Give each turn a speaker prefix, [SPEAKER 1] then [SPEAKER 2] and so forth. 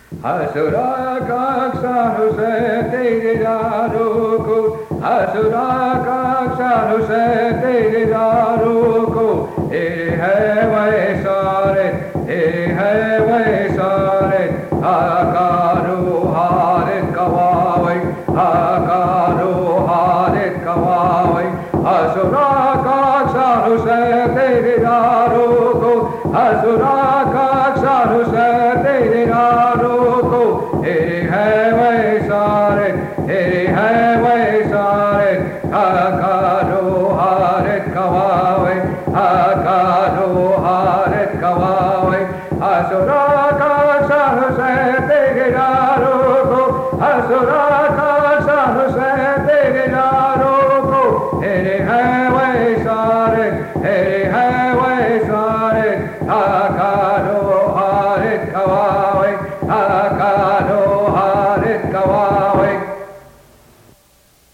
[SPEAKER 1] Hasura kaksaru se tiridaruku. Hasura kaksaru se tiridaruku. Ihevai saret, ihevai saret. Hakaru haret kawai, hakaru haret kawai. Hasura kaksaru se tiridaruku. Hasura kaksaru se tiridaruku. Ihevai saret, ihevai saret. Hakaru haret kawai, hakaru haret kawai. Hasura kaksaru se tiridaruku. Hasura